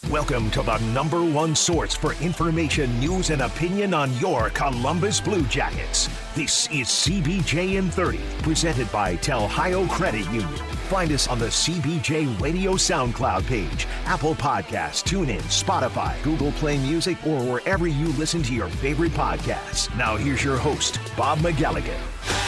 Welcome to the number one source for information, news, and opinion on your Columbus Blue Jackets. This is CBJ in 30, presented by Telhio Credit Union. Find us on the CBJ Radio SoundCloud page, Apple Podcasts, TuneIn, Spotify, Google Play Music, or wherever you listen to your favorite podcasts. Now here's your host, Bob McGalligan.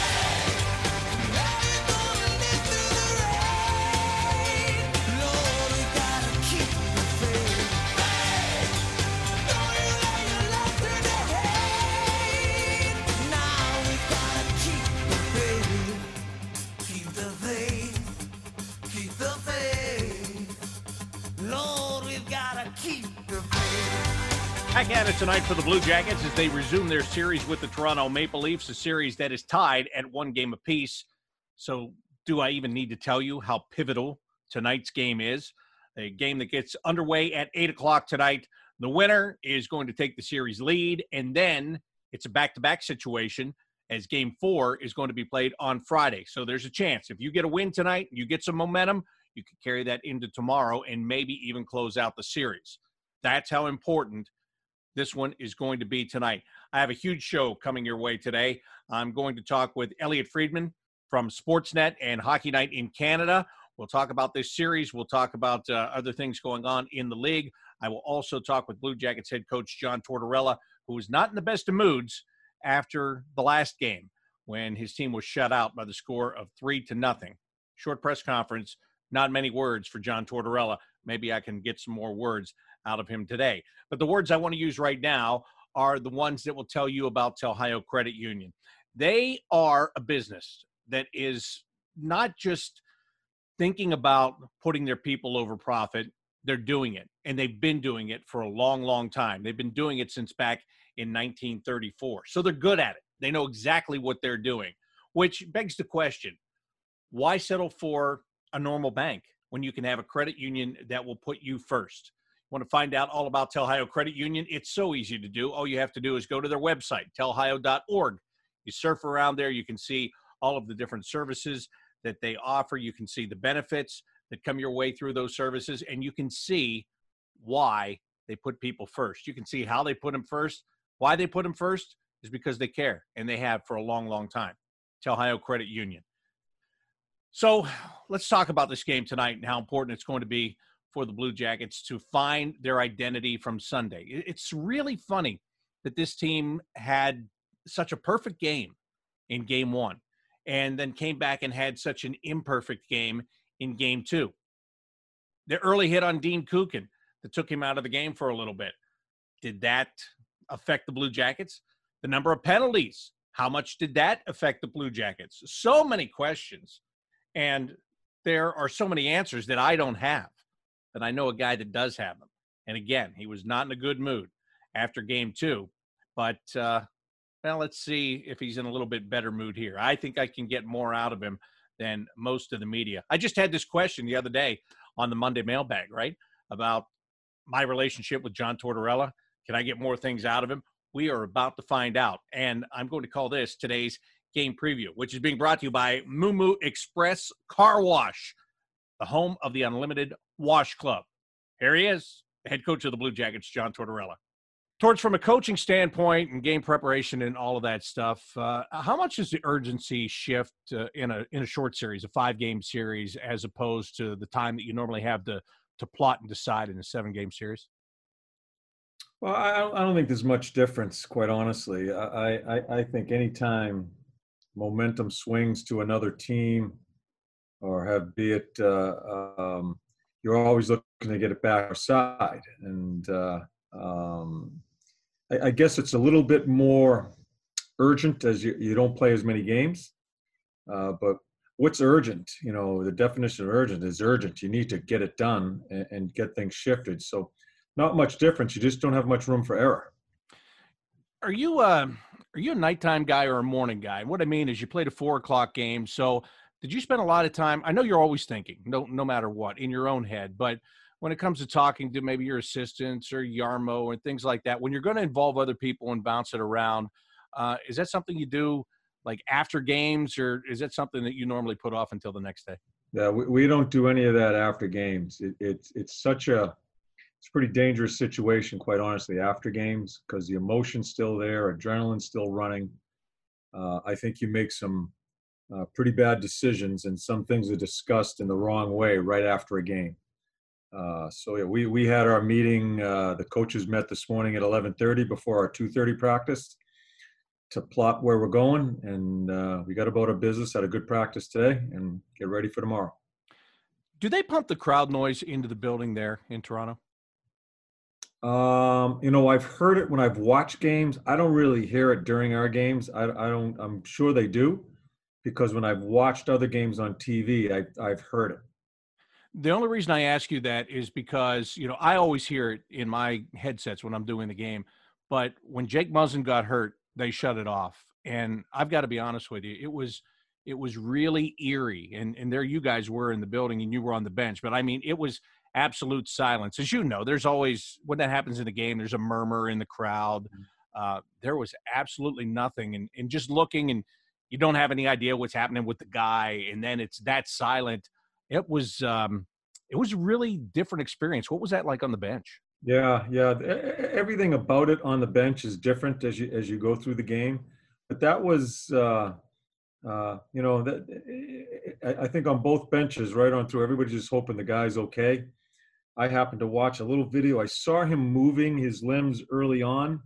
Back at it tonight for the Blue Jackets as they resume their series with the Toronto Maple Leafs, a series that is tied at one game apiece. So do I even need to tell you how pivotal tonight's game is? A game that gets underway at 8 o'clock tonight. The winner is going to take the series lead, and then it's a back-to-back situation as Game 4 is going to be played on Friday. So there's a chance. If you get a win tonight, you get some momentum, you can carry that into tomorrow and maybe even close out the series. That's how important this one is going to be tonight. I have a huge show coming your way today. I'm going to talk with Elliotte Friedman from Sportsnet and Hockey Night in Canada. We'll talk about this series. We'll talk about other things going on in the league. I will also talk with Blue Jackets head coach John Tortorella, who was not in the best of moods after the last game when his team was shut out by the score of 3-0. Short press conference, not many words for John Tortorella. Maybe I can get some more words out of him today. But the words I want to use right now are the ones that will tell you about Telhio Credit Union. They are a business that is not just thinking about putting their people over profit. They're doing it, and they've been doing it for a long, long time. They've been doing it since back in 1934. So they're good at it. They know exactly what they're doing, which begs the question, why settle for a normal bank when you can have a credit union that will put you first? Want to find out all about Telhio Credit Union? It's so easy to do. All you have to do is go to their website, telhio.org. You surf around there. You can see all of the different services that they offer. You can see the benefits that come your way through those services, and you can see why they put people first. You can see how they put them first. Why they put them first is because they care, and they have for a long, long time. Telhio Credit Union. So let's talk about this game tonight and how important it's going to be for the Blue Jackets to find their identity from Sunday. It's really funny that this team had such a perfect game in Game 1 and then came back and had such an imperfect game in Game 2. The early hit on Dean Kukan that took him out of the game for a little bit. Did that affect the Blue Jackets? The number of penalties, how much did that affect the Blue Jackets? So many questions, and there are so many answers that I don't have. But I know a guy that does have them. And again, he was not in a good mood after Game 2. But, let's see if he's in a little bit better mood here. I think I can get more out of him than most of the media. I just had this question the other day on the Monday mailbag, right, about my relationship with John Tortorella. Can I get more things out of him? We are about to find out. And I'm going to call this today's game preview, which is being brought to you by Moo Moo Express Car Wash, the home of the Unlimited Wash Club. Here he is, the head coach of the Blue Jackets, John Tortorella. Torch, from a coaching standpoint and game preparation and all of that stuff, how much does the urgency shift in a short series, a 5-game series, as opposed to the time that you normally have to plot and decide in a 7-game series? Well, I don't think there's much difference, quite honestly. I think anytime momentum swings to another team, or be it you're always looking to get it back our side. And I guess it's a little bit more urgent as you don't play as many games. But what's urgent? You know, the definition of urgent is urgent. You need to get it done and get things shifted. So not much difference. You just don't have much room for error. Are you a nighttime guy or a morning guy? What I mean is you played a 4:00 game. So did you spend a lot of time? I know you're always thinking, no matter what, in your own head. But when it comes to talking to maybe your assistants or Yarmo and things like that, when you're going to involve other people and bounce it around, is that something you do like after games, or is that something that you normally put off until the next day? Yeah, we don't do any of that after games. It's such a it's a pretty dangerous situation, quite honestly, after games, because the emotion's still there, adrenaline's still running. I think you make some pretty bad decisions, and some things are discussed in the wrong way right after a game. So yeah, we had our meeting. The coaches met this morning at 11:30 before our 2:30 practice to plot where we're going, and we got about our business. Had a good practice today, and get ready for tomorrow. Do they pump the crowd noise into the building there in Toronto? I've heard it when I've watched games. I don't really hear it during our games. I don't. I'm sure they do, because when I've watched other games on TV, I've heard it. The only reason I ask you that is because, I always hear it in my headsets when I'm doing the game. But when Jake Muzzin got hurt, they shut it off. And I've got to be honest with you, it was really eerie. And there you guys were in the building and you were on the bench. But I mean, it was absolute silence. As you know, there's always, when that happens in the game, there's a murmur in the crowd. There was absolutely nothing. And just looking, and you don't have any idea what's happening with the guy. And then it's that silent. It was a really different experience. What was that like on the bench? Yeah. Everything about it on the bench is different as you go through the game. But that was, I think on both benches, right on through, everybody's just hoping the guy's okay. I happened to watch a little video. I saw him moving his limbs early on,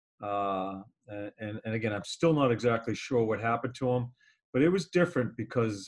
and again, I'm still not exactly sure what happened to him, but it was different because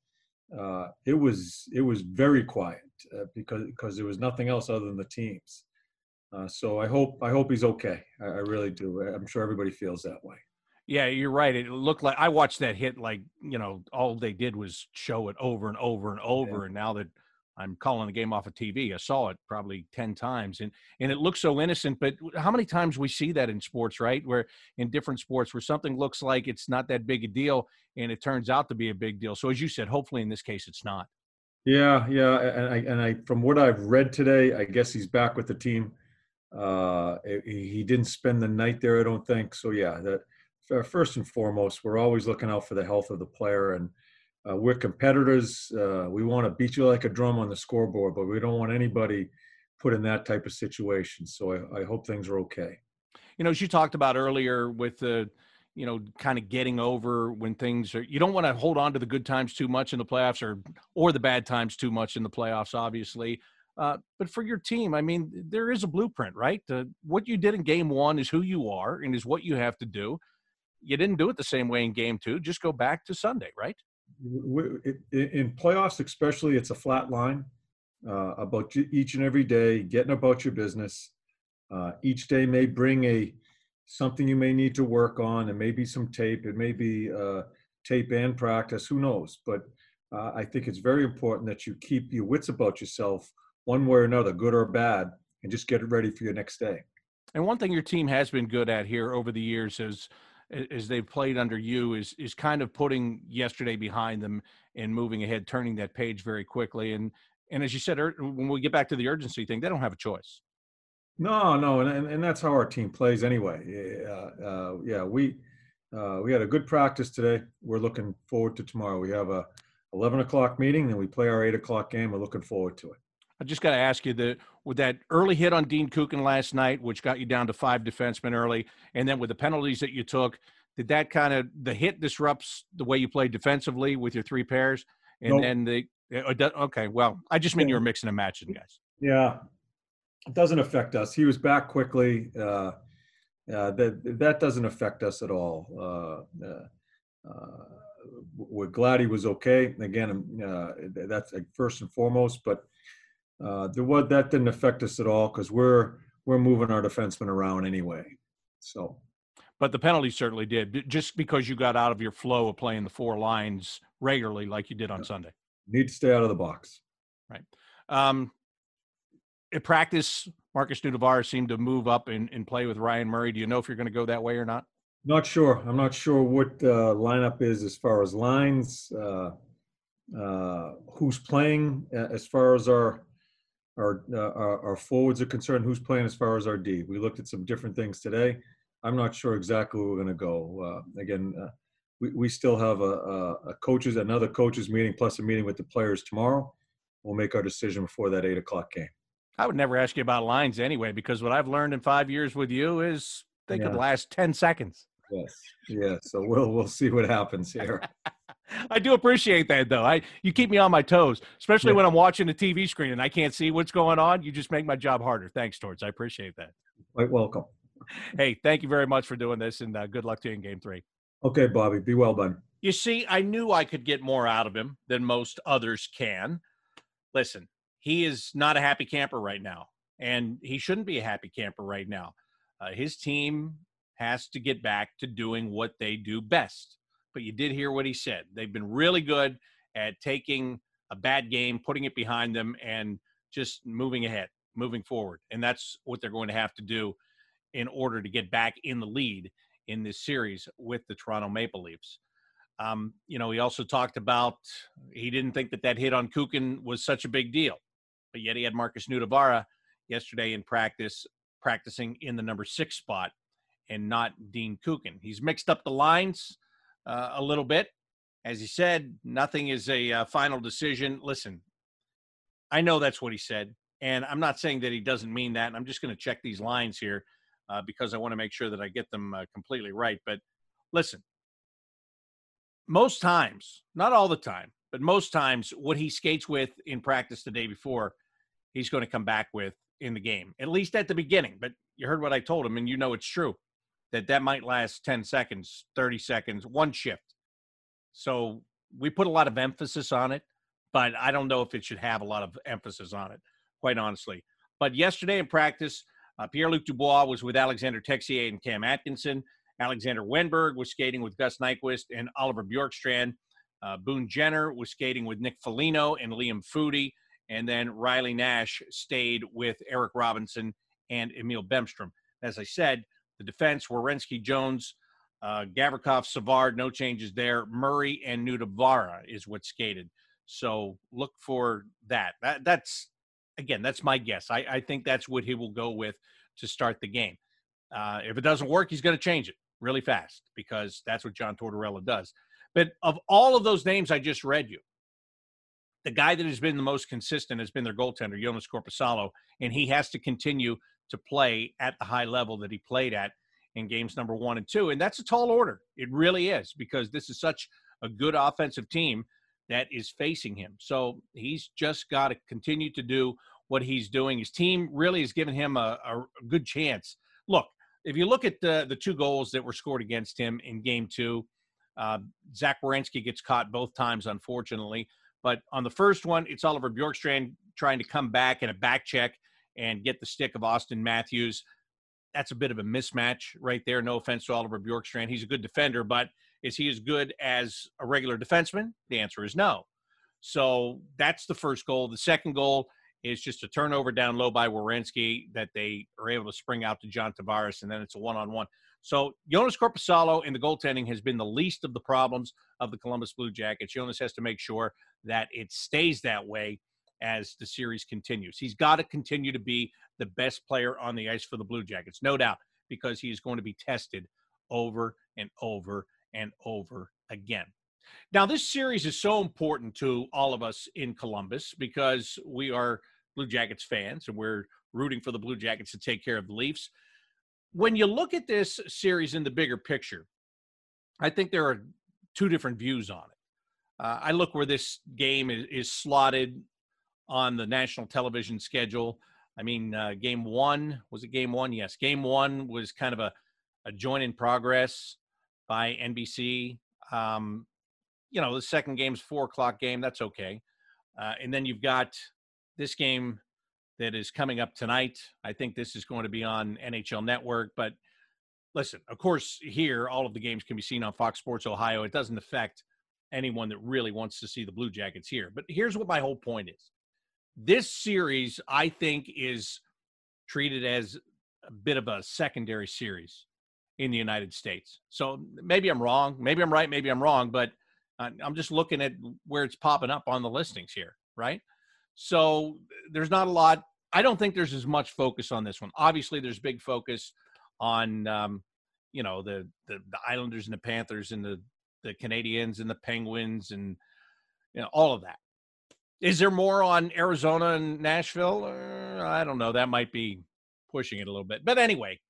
it was very quiet because there was nothing else other than the teams. So I hope he's okay. I really do. I'm sure everybody feels that way. Yeah, you're right. It looked like I watched that hit like, all they did was show it over and over and over. Yeah. And now that I'm calling the game off of TV, I saw it probably 10 times. And it looks so innocent, but how many times we see that in sports, right? Where in different sports where something looks like it's not that big a deal and it turns out to be a big deal. So as you said, hopefully in this case, it's not. Yeah. And I from what I've read today, I guess he's back with the team. He didn't spend the night there, I don't think. So yeah, first and foremost, we're always looking out for the health of the player, and we're competitors. We want to beat you like a drum on the scoreboard, but we don't want anybody put in that type of situation. So I hope things are okay. As you talked about earlier with the, kind of getting over when things are, you don't want to hold on to the good times too much in the playoffs or the bad times too much in the playoffs, obviously. But for your team, I mean, there is a blueprint, right? What you did in game one is who you are and is what you have to do. You didn't do it the same way in game two. Just go back to Sunday, right? In playoffs, especially, it's a flat line about each and every day, getting about your business. Each day may bring something you may need to work on. It may be some tape. It may be tape and practice. Who knows? But I think it's very important that you keep your wits about yourself one way or another, good or bad, and just get it ready for your next day. And one thing your team has been good at here over the years is, as they've played under you, is kind of putting yesterday behind them and moving ahead, turning that page very quickly. And as you said, when we get back to the urgency thing, they don't have a choice. No, and that's how our team plays anyway. We had a good practice today. We're looking forward to tomorrow. We have a 11 o'clock meeting, and we play our 8 o'clock game. We're looking forward to it. I just got to ask you, with that early hit on Dean Kukan last night, which got you down to 5 defensemen early, and then with the penalties that you took, did that the hit disrupts the way you play defensively with your 3 pairs? And nope. Then okay, well, I just mean you were mixing and matching, guys. Yeah, it doesn't affect us. He was back quickly. That doesn't affect us at all. We're glad he was okay. Again, that's first and foremost, but that didn't affect us at all because we're moving our defensemen around anyway. So, but the penalty certainly did, just because you got out of your flow of playing the 4 lines regularly like you did on Sunday. Need to stay out of the box. Right. At practice, Marcus Nunavara seemed to move up and play with Ryan Murray. Do you know if you're going to go that way or not? Not sure. I'm not sure what lineup is as far as lines. Who's playing as far as our forwards are concerned, who's playing as far as our D. We looked at some different things today. I'm not sure exactly where we're going to go. We still have another coaches meeting plus a meeting with the players tomorrow. We'll make our decision before that 8 o'clock game. I would never ask you about lines anyway, because what I've learned in 5 years with you is they could Yeah. last 10 seconds. Yes. Yeah. So we'll see what happens here. I do appreciate that, though. You keep me on my toes, especially when I'm watching the TV screen and I can't see what's going on. You just make my job harder. Thanks, Torts. I appreciate that. Quite welcome. Hey, thank you very much for doing this, and good luck to you in Game 3. Okay, Bobby. Be well, bud. You see, I knew I could get more out of him than most others can. Listen, he is not a happy camper right now, and he shouldn't be a happy camper right now. His team has to get back to doing what they do best. But you did hear what he said. They've been really good at taking a bad game, putting it behind them, and just moving ahead, moving forward. And that's what they're going to have to do in order to get back in the lead in this series with the Toronto Maple Leafs. He also talked about he didn't think that hit on Kukin was such a big deal, but yet he had Markus Nutivaara yesterday in practicing in the number 6 spot and not Dean Kukin. He's mixed up the lines a little bit. As he said, nothing is a final decision. Listen, I know that's what he said, and I'm not saying that he doesn't mean that. I'm just going to check these lines here because I want to make sure that I get them completely right. But listen, most times, not all the time, but most times what he skates with in practice the day before, he's going to come back with in the game, at least at the beginning. But you heard what I told him, and you know it's true, that might last 10 seconds, 30 seconds, one shift. So we put a lot of emphasis on it, but I don't know if it should have a lot of emphasis on it, quite honestly. But yesterday in practice, Pierre-Luc Dubois was with Alexander Texier and Cam Atkinson. Alexander Wenberg was skating with Gus Nyquist and Oliver Bjorkstrand. Boone Jenner was skating with Nick Foligno and Liam Foudy. And then Riley Nash stayed with Eric Robinson and Emil Bemstrom. As I said, the defense, Werenski, Jones, Gavrikov, Savard, no changes there. Murray and Nutivaara is what skated. So look for that. That's my guess. I think that's what he will go with to start the game. If it doesn't work, he's going to change it really fast because that's what John Tortorella does. But of all of those names I just read you, the guy that has been the most consistent has been their goaltender, Joonas Korpisalo, and he has to continue to play at the high level that he played at in games number 1 and 2. And that's a tall order. It really is, because this is such a good offensive team that is facing him. So he's just got to continue to do what he's doing. His team really has given him a good chance. Look, if you look at the 2 goals that were scored against him in game 2, Zach Werenski gets caught both times, unfortunately. But on the first one, it's Oliver Bjorkstrand trying to come back in a back check and get the stick of Austin Matthews. That's a bit of a mismatch right there. No offense to Oliver Bjorkstrand. He's a good defender, but is he as good as a regular defenseman? The answer is no. So that's the first goal. The second goal is just a turnover down low by Werenski that they are able to spring out to John Tavares, and then it's a one-on-one. So Joonas Korpisalo in the goaltending has been the least of the problems of the Columbus Blue Jackets. Joonas has to make sure that it stays that way as the series continues. He's got to continue to be the best player on the ice for the Blue Jackets, no doubt, because he is going to be tested over and over and over again. Now, this series is so important to all of us in Columbus because we are Blue Jackets fans and we're rooting for the Blue Jackets to take care of the Leafs. When you look at this series in the bigger picture, I think there are 2 different views on it. I look where this game is slotted on the national television schedule. I mean, game 1, was it game 1? Yes, game 1 was kind of a joint in progress by NBC. The second game's 4:00 game. That's okay. And then you've got this game that is coming up tonight. I think this is going to be on NHL Network. But listen, of course, here, all of the games can be seen on Fox Sports Ohio. It doesn't affect anyone that really wants to see the Blue Jackets here. But here's what my whole point is. This series, I think, is treated as a bit of a secondary series in the United States. So maybe I'm wrong. Maybe I'm right. Maybe I'm wrong. But I'm just looking at where it's popping up on the listings here, right? So there's not a lot. I don't think there's as much focus on this one. Obviously, there's big focus on, the Islanders and the Panthers and the Canadiens and the Penguins and, all of that. Is there more on Arizona and Nashville? I don't know. That might be pushing it a little bit. But anyway,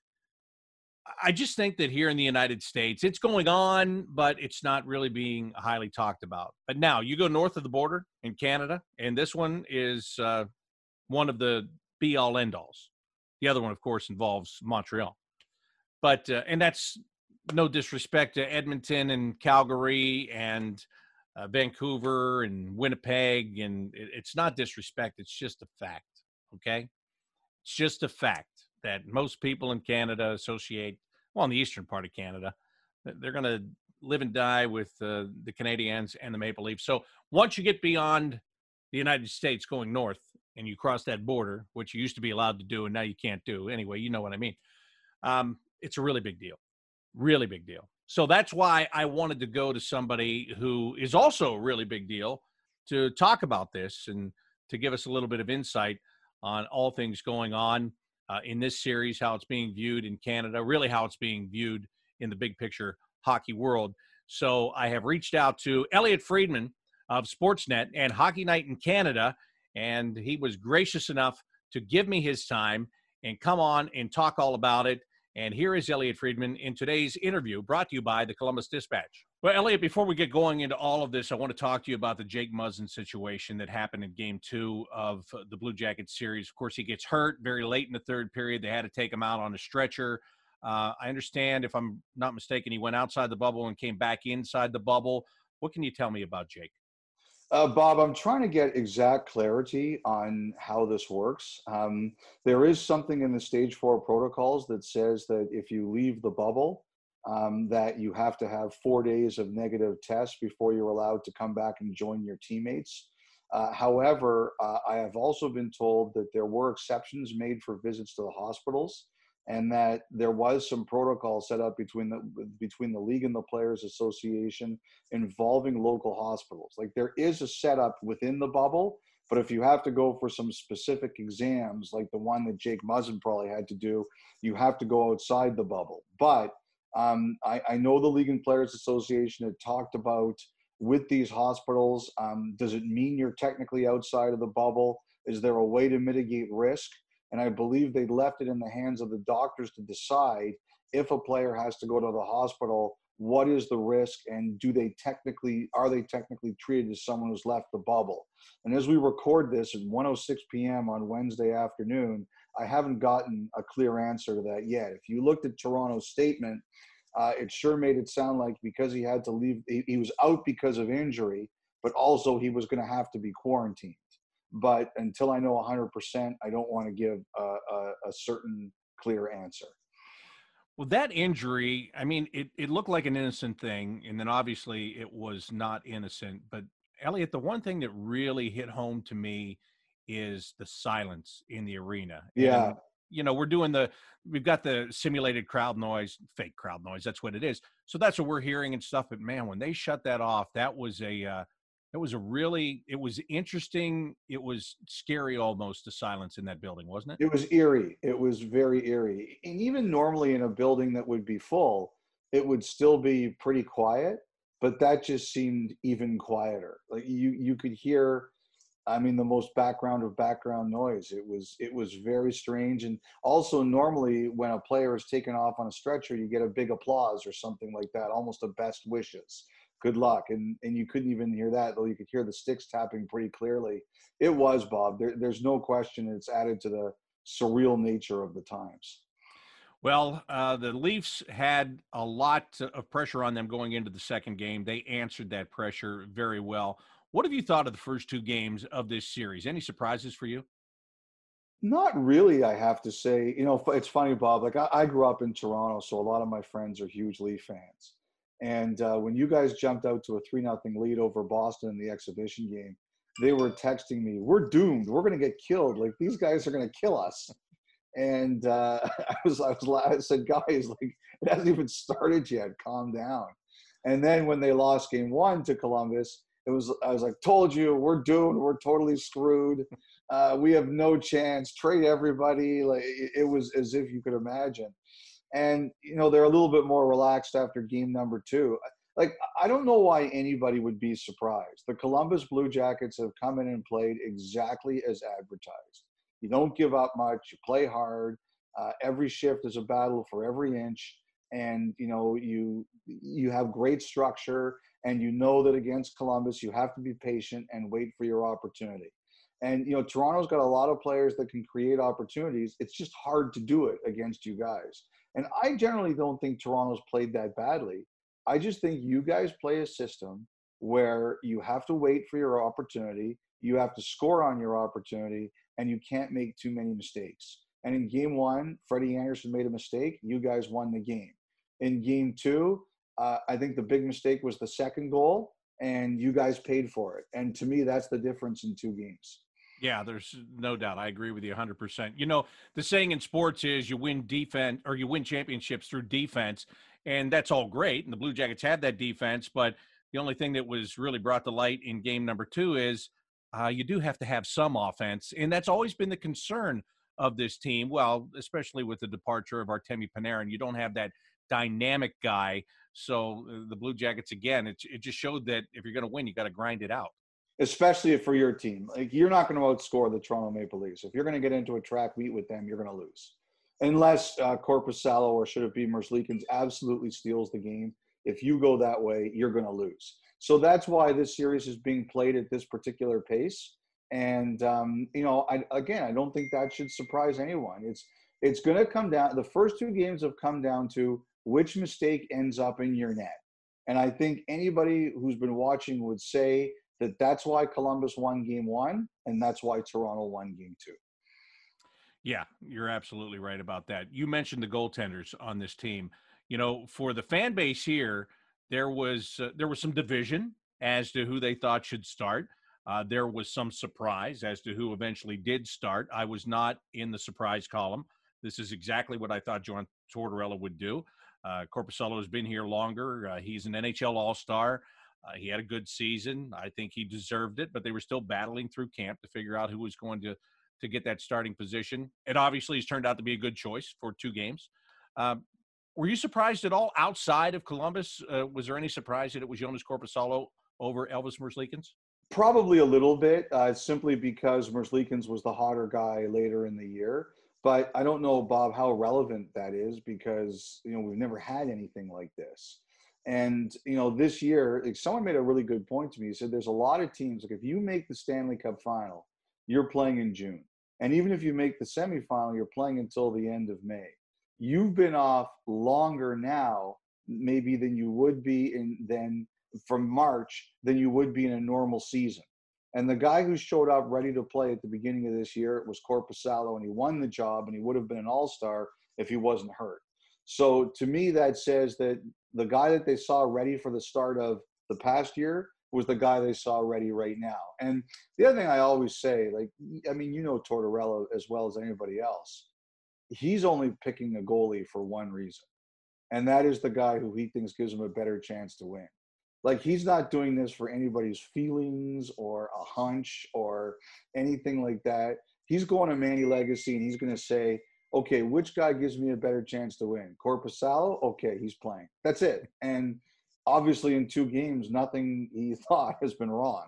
I just think that here in the United States, it's going on, but it's not really being highly talked about. But now you go north of the border in Canada, and this one is one of the be-all, end-alls. The other one, of course, involves Montreal. But and that's no disrespect to Edmonton and Calgary and Vancouver and Winnipeg, and it's not disrespect. It's just a fact, okay? It's just a fact that most people in Canada associate, well, in the eastern part of Canada, they're going to live and die with the Canadiens and the Maple Leafs. So once you get beyond the United States going north and you cross that border, which you used to be allowed to do and now you can't do. Anyway, you know what I mean. It's a really big deal. Really big deal. So that's why I wanted to go to somebody who is also a really big deal to talk about this and to give us a little bit of insight on all things going on in this series, how it's being viewed in Canada, really how it's being viewed in the big picture hockey world. So I have reached out to Elliotte Friedman of Sportsnet and Hockey Night in Canada, and he was gracious enough to give me his time and come on and talk all about it. And here is Elliotte Friedman in today's interview, brought to you by the Columbus Dispatch. Well, Elliotte, before we get going into all of this, I want to talk to you about the Jake Muzzin situation that happened in Game 2 of the Blue Jackets series. Of course, he gets hurt very late in the third period. They had to take him out on a stretcher. I understand, if I'm not mistaken, he went outside the bubble and came back inside the bubble. What can you tell me about Jake? Bob, I'm trying to get exact clarity on how this works. There is something in the Stage 4 protocols that says that if you leave the bubble, that you have to have 4 days of negative tests before you're allowed to come back and join your teammates. However, I have also been told that there were exceptions made for visits to the hospitals, and that there was some protocol set up between the league and the Players Association involving local hospitals. Like, there is a setup within the bubble, but if you have to go for some specific exams, like the one that Jake Muzzin probably had to do, you have to go outside the bubble. But I know the League and Players Association had talked about with these hospitals, does it mean you're technically outside of the bubble? Is there a way to mitigate risk? And I believe they left it in the hands of the doctors to decide if a player has to go to the hospital, what is the risk, and are they technically treated as someone who's left the bubble? And as we record this at 1:06 p.m. on Wednesday afternoon, I haven't gotten a clear answer to that yet. If you looked at Toronto's statement, it sure made it sound like because he had to leave, he was out because of injury, but also he was going to have to be quarantined. But until I know 100%, I don't want to give a certain clear answer. Well, that injury, I mean, it looked like an innocent thing, and then obviously it was not innocent. But Elliotte, the one thing that really hit home to me is the silence in the arena. Yeah. And, you know, we've got the simulated crowd noise, fake crowd noise. That's what it is. So that's what we're hearing and stuff. But man, when they shut that off, it was interesting. It was scary almost, the silence in that building, wasn't it? It was eerie. It was very eerie. And even normally in a building that would be full, it would still be pretty quiet, but that just seemed even quieter. Like you could hear, I mean, the most background of background noise. It was very strange. And also normally when a player is taken off on a stretcher, you get a big applause or something like that, almost a best wishes. Good luck. And you couldn't even hear that, though you could hear the sticks tapping pretty clearly. It was, Bob. There's no question it's added to the surreal nature of the times. Well, the Leafs had a lot of pressure on them going into the second game. They answered that pressure very well. What have you thought of the first two games of this series? Any surprises for you? Not really, I have to say. You know, it's funny, Bob. Like, I grew up in Toronto, so a lot of my friends are huge Leaf fans. And when you guys jumped out to a 3-0 lead over Boston in the exhibition game, they were texting me, "We're doomed. We're going to get killed. Like, these guys are going to kill us." And I said, "Guys, like, it hasn't even started yet. Calm down." And then when they lost Game 1 to Columbus, I was like, "Told you, we're doomed. We're totally screwed. We have no chance. Trade everybody." Like, it was as if you could imagine. And, you know, they're a little bit more relaxed after game number 2. like, I don't know why anybody would be surprised. The Columbus Blue Jackets have come in and played exactly as advertised. You don't give up much. You play hard. Every shift is a battle for every inch, and you have great structure, and you know that against Columbus you have to be patient and wait for your opportunity. And Toronto's got a lot of players that can create opportunities. It's just hard to do it against you guys. And I generally don't think Toronto's played that badly. I just think you guys play a system where you have to wait for your opportunity, you have to score on your opportunity, and you can't make too many mistakes. And in game one, Freddie Anderson made a mistake. You guys won the game. In game two, I think the big mistake was the second goal, and you guys paid for it. And to me, that's the difference in two games. Yeah, there's no doubt. I agree with you 100%. The saying in sports is you win defense or you win championships through defense, and that's all great. And the Blue Jackets had that defense, but the only thing that was really brought to light in game number two is you do have to have some offense, and that's always been the concern of this team. Well, especially with the departure of Artemi Panarin, you don't have that dynamic guy. So the Blue Jackets, again, it just showed that if you're going to win, you got to grind it out. Especially for your team. Like, you're not going to outscore the Toronto Maple Leafs. If you're going to get into a track meet with them, you're going to lose. Unless Korpisalo, or should it be Merzlikins, absolutely steals the game. If you go that way, you're going to lose. So that's why this series is being played at this particular pace. And, I don't think that should surprise anyone. It's going to come down – the first two games have come down to which mistake ends up in your net. And I think anybody who's been watching would say – that's why Columbus won game one, and that's why Toronto won game two. Yeah, you're absolutely right about that. You mentioned the goaltenders on this team. For the fan base here, there was some division as to who they thought should start. There was some surprise as to who eventually did start. I was not in the surprise column. This is exactly what I thought John Tortorella would do. Korpisalo has been here longer. He's an NHL All-Star. He had a good season. I think he deserved it, but they were still battling through camp to figure out who was going to get that starting position. It obviously has turned out to be a good choice for two games. Were you surprised at all outside of Columbus? Was there any surprise that it was Jonas Korpisalo over Elvis Merzlikins? Probably a little bit, simply because Merzlikins was the hotter guy later in the year. But I don't know, Bob, how relevant that is because, we've never had anything like this. And, this year, someone made a really good point to me. He said there's a lot of teams, like if you make the Stanley Cup final, you're playing in June. And even if you make the semifinal, you're playing until the end of May. You've been off longer now, maybe than you would be from March than you would be in a normal season. And the guy who showed up ready to play at the beginning of this year was Korpisalo, and he won the job, and he would have been an all-star if he wasn't hurt. So to me, that says that the guy that they saw ready for the start of the past year was the guy they saw ready right now. And the other thing I always say, Tortorella as well as anybody else, he's only picking a goalie for one reason. And that is the guy who he thinks gives him a better chance to win. Like, he's not doing this for anybody's feelings or a hunch or anything like that. He's going to Manny Legacy and he's going to say, okay, which guy gives me a better chance to win? Korpisalo? Okay, he's playing. That's it. And obviously in two games, nothing he thought has been wrong.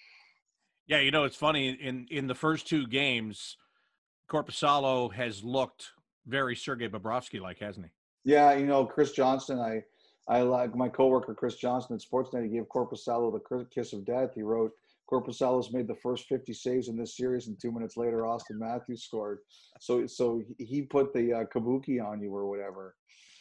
Yeah, it's funny. In the first two games, Korpisalo has looked very Sergei Bobrovsky-like, hasn't he? Yeah, Chris Johnston, I like my coworker Chris Johnston at Sportsnet. He gave Korpisalo the kiss of death. He wrote, Korpisalo's made the first 50 saves in this series, and 2 minutes later, Auston Matthews scored. So he put the kabuki on you or whatever.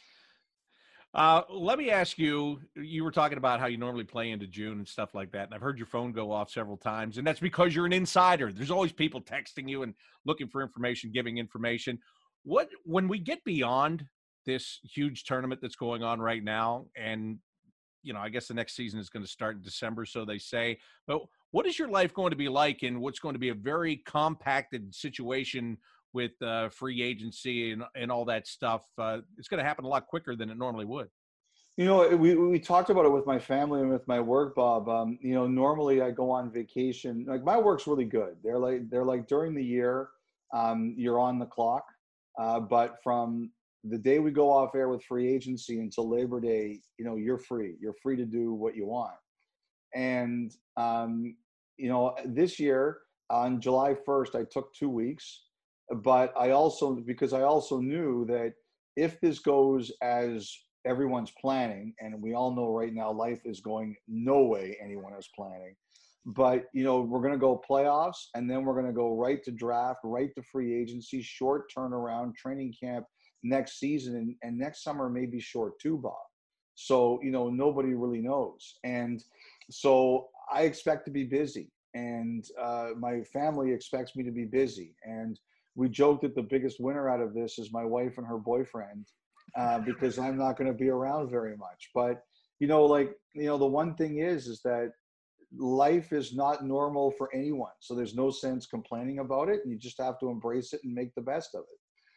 Let me ask you, you were talking about how you normally play into June and stuff like that, and I've heard your phone go off several times, and that's because you're an insider. There's always people texting you and looking for information, giving information. When we get beyond this huge tournament that's going on right now, and I guess the next season is going to start in December, so they say, but what is your life going to be like in what's going to be a very compacted situation with free agency and all that stuff? It's going to happen a lot quicker than it normally would. We talked about it with my family and with my work, Bob. Normally I go on vacation. Like, my work's really good. They're like during the year, you're on the clock. But from the day we go off air with free agency until Labor Day, you know, you're free. You're free to do what you want. And, you know, this year on July 1st, I took 2 weeks, but because I also knew that if this goes as everyone's planning, and we all know right now life is going no way anyone is planning, but, you know, we're going to go playoffs, and then we're going to go right to draft, right to free agency, short turnaround, training camp next season, and next summer may be short too, Bob. So, you know, nobody really knows. And so I expect to be busy, and my family expects me to be busy. And we joke that the biggest winner out of this is my wife and her boyfriend, because I'm not going to be around very much. But, you know, like, you know, the one thing is that life is not normal for anyone. So there's no sense complaining about it. And you just have to embrace it and make the best of it.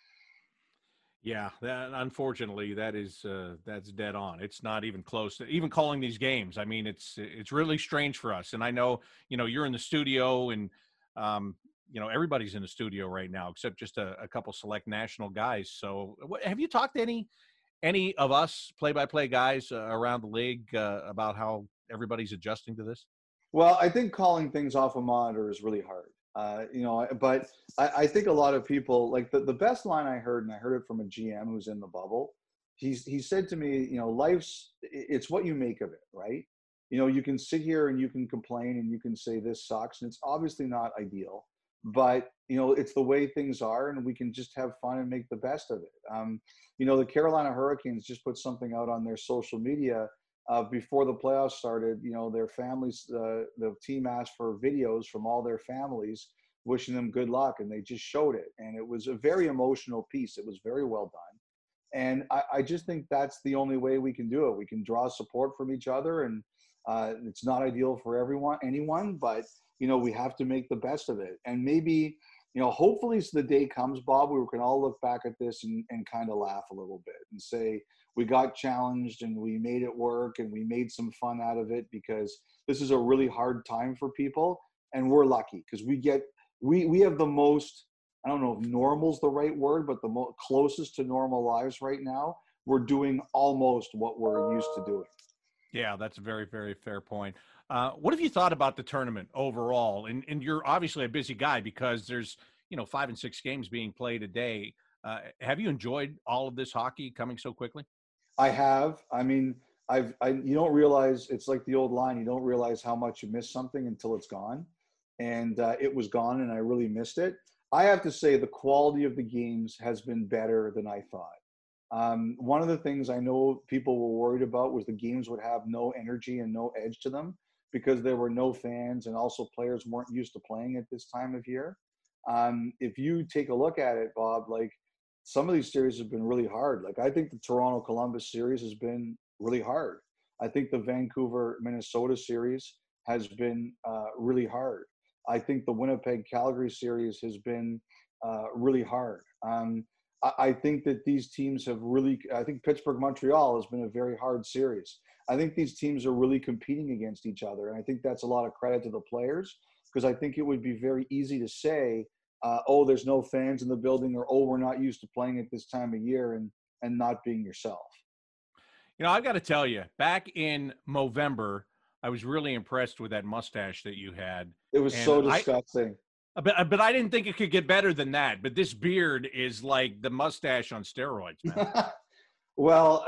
Yeah, unfortunately, that's dead on. It's not even close to even calling these games. I mean, it's really strange for us. And I know, you know, you're in the studio, and you know, everybody's in the studio right now except just a couple select national guys. So, have you talked to any of us play-by-play guys around the league about how everybody's adjusting to this? Well, I think calling things off a monitor is really hard. You know, but I think a lot of people, like the best line I heard, and I heard it from a GM who's in the bubble. He said to me, you know, it's what you make of it, right? You know, you can sit here and you can complain and you can say this sucks, and it's obviously not ideal, but, you know, it's the way things are, and we can just have fun and make the best of it. You know, the Carolina Hurricanes just put something out on their social media before the playoffs started. You know, their families, the team asked for videos from all their families wishing them good luck, and they just showed it. And it was a very emotional piece. It was very well done. And I just think that's the only way we can do it. We can draw support from each other, and it's not ideal for anyone, but, you know, we have to make the best of it. And maybe, you know, hopefully the day comes, Bob, where we can all look back at this and kind of laugh a little bit and say, we got challenged and we made it work and we made some fun out of it, because this is a really hard time for people. And we're lucky because we have the most, I don't know if normal's the right word, but the closest to normal lives right now. We're doing almost what we're used to doing. Yeah, that's a very, very fair point. What have you thought about the tournament overall? And you're obviously a busy guy because there's, you know, 5 and 6 games being played a day. Have you enjoyed all of this hockey coming so quickly? I have. I mean, you don't realize, it's like the old line, you don't realize how much you miss something until it's gone. And it was gone, and I really missed it. I have to say the quality of the games has been better than I thought. One of the things I know people were worried about was the games would have no energy and no edge to them because there were no fans, and also players weren't used to playing at this time of year. If you take a look at it, Bob, like, some of these series have been really hard. Like, I think the Toronto Columbus series has been really hard. I think the Vancouver Minnesota series has been really hard. I think the Winnipeg Calgary series has been really hard. I think that these teams have really, I think Pittsburgh Montreal has been a very hard series. I think these teams are really competing against each other. And I think that's a lot of credit to the players, because I think it would be very easy to say, oh, there's no fans in the building, or, oh, we're not used to playing at this time of year, and not being yourself. You know, I've got to tell you, back in November, I was really impressed with that mustache that you had. It was so disgusting. But I didn't think it could get better than that. But this beard is like the mustache on steroids, man. Well,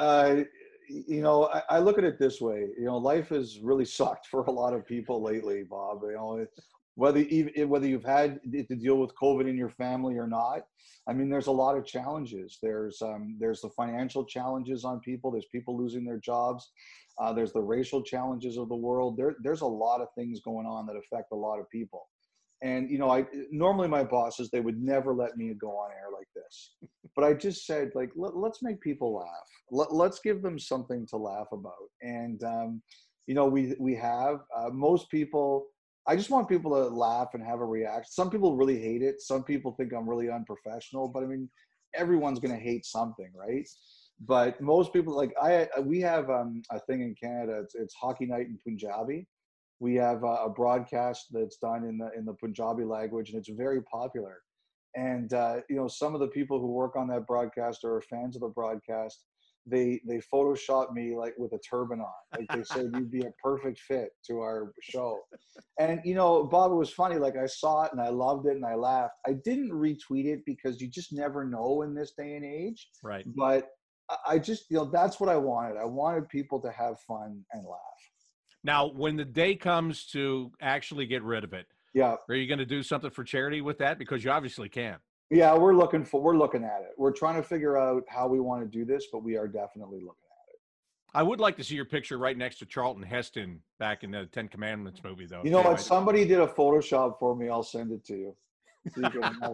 you know, I look at it this way. You know, life has really sucked for a lot of people lately, Bob. You know, whether you've had to deal with COVID in your family or not. I mean, there's a lot of challenges. There's the financial challenges on people. There's people losing their jobs. There's the racial challenges of the world. There's a lot of things going on that affect a lot of people. And, you know, normally my bosses, they would never let me go on air like this. But I just said, like, let's make people laugh. Let's give them something to laugh about. And, you know, we have most people. I just want people to laugh and have a reaction. Some people really hate it. Some people think I'm really unprofessional. But I mean, everyone's going to hate something, right? But most people, like we have a thing in Canada. It's Hockey Night in Punjabi. We have a broadcast that's done in the Punjabi language, and it's very popular. And some of the people who work on that broadcast or are fans of the broadcast, they Photoshop me like with a turban on. Like they said, you'd be a perfect fit to our show. And, Bob, it was funny. Like I saw it and I loved it and I laughed. I didn't retweet it because you just never know in this day and age. Right. But I just, that's what I wanted. I wanted people to have fun and laugh. Now, when the day comes to actually get rid of it, yeah, are you going to do something for charity with that? Because you obviously can. Yeah, we're looking at it. We're trying to figure out how we want to do this, but we are definitely looking at it. I would like to see your picture right next to Charlton Heston back in the Ten Commandments movie, though. You know what? Somebody did a Photoshop for me. I'll send it to you. So you can have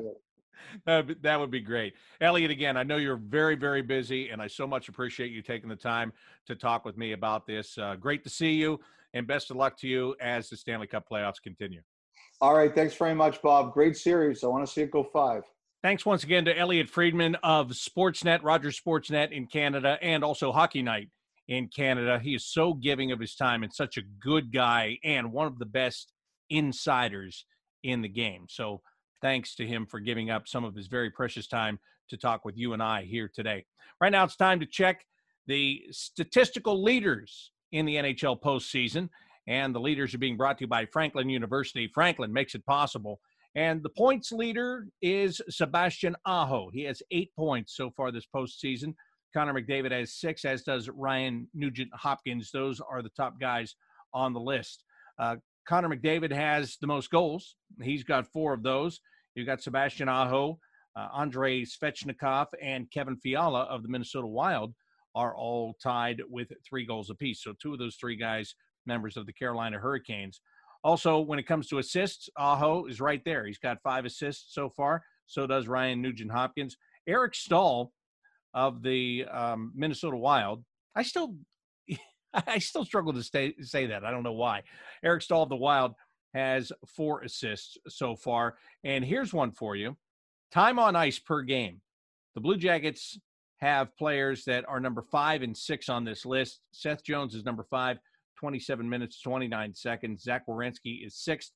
it. That would be great. Elliot, again, I know you're very, very busy, and I so much appreciate you taking the time to talk with me about this. Great to see you, and best of luck to you as the Stanley Cup playoffs continue. All right. Thanks very much, Bob. Great series. I want to see it go 5. Thanks once again to Elliot Friedman of Sportsnet, Rogers Sportsnet in Canada, and also Hockey Night in Canada. He is so giving of his time and such a good guy and one of the best insiders in the game. So thanks to him for giving up some of his very precious time to talk with you and I here today. Right now it's time to check the statistical leaders in the NHL postseason, and the leaders are being brought to you by Franklin University. Franklin makes it possible. And the points leader is Sebastian Aho. He has 8 points so far this postseason. Connor McDavid has 6, as does Ryan Nugent-Hopkins. Those are the top guys on the list. Connor McDavid has the most goals. He's got 4 of those. You've got Sebastian Aho, Andrei Svechnikov, and Kevin Fiala of the Minnesota Wild are all tied with 3 goals apiece. So 2 of those 3 guys, members of the Carolina Hurricanes. Also, when it comes to assists, Aho is right there. He's got 5 assists so far. So does Ryan Nugent-Hopkins. Eric Stahl of the Minnesota Wild. I still struggle to say that. I don't know why. Eric Stahl of the Wild has 4 assists so far. And here's one for you. Time on ice per game. The Blue Jackets have players that are number 5 and 6 on this list. Seth Jones is number 5. 27 minutes, 29 seconds. Zach Werenski is 6th,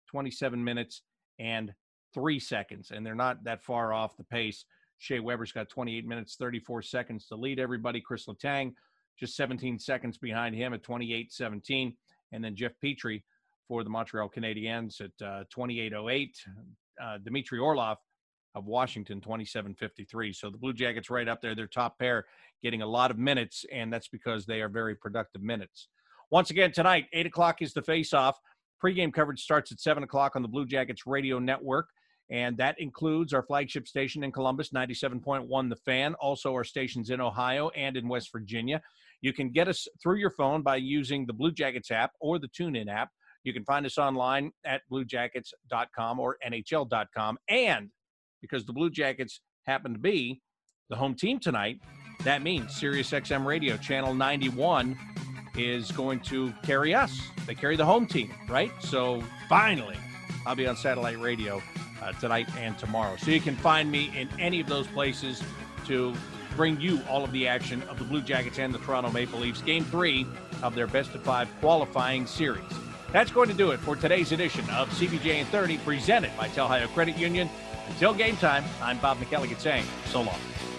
27 minutes and 3 seconds. And they're not that far off the pace. Shea Weber's got 28 minutes, 34 seconds to lead everybody. Chris Letang just 17 seconds behind him at 28-17. And then Jeff Petrie for the Montreal Canadiens at 28:08. Dmitry Orlov of Washington, 27:53. So the Blue Jackets right up there, their top pair, getting a lot of minutes, and that's because they are very productive minutes. Once again, tonight, 8 o'clock is the face-off. Pre-game coverage starts at 7 o'clock on the Blue Jackets radio network, and that includes our flagship station in Columbus, 97.1 The Fan, also our stations in Ohio and in West Virginia. You can get us through your phone by using the Blue Jackets app or the TuneIn app. You can find us online at bluejackets.com or NHL.com. And because the Blue Jackets happen to be the home team tonight, that means SiriusXM Radio, Channel 91, is going to carry us. They carry the home team, right? So finally, I'll be on satellite radio tonight and tomorrow. So you can find me in any of those places to bring you all of the action of the Blue Jackets and the Toronto Maple Leafs, Game 3 of their best-of-5 qualifying series. That's going to do it for today's edition of CBJ in 30, presented by Tel Ohio Credit Union. Until game time, I'm Bob McElligott saying so long.